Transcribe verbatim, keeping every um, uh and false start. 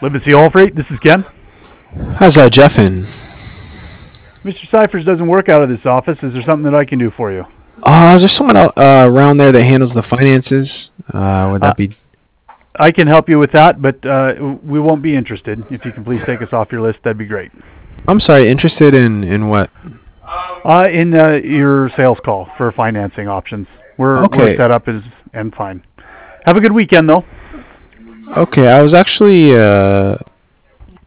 Libby All Freight, this is Ken. How's that, Jeff? In? Mister Cyphers doesn't work out of this office. Is there something that I can do for you? Uh, is there someone else, uh, around there that handles the finances? Uh, would that Uh, be? I can help you with that, but uh, we won't be interested. If you can please take us off your list, that'd be great. I'm sorry. Interested in in what? Uh, in uh, your sales call for financing options. We're, Okay. we're set up as and fine. Have a good weekend, though. Okay, I was actually uh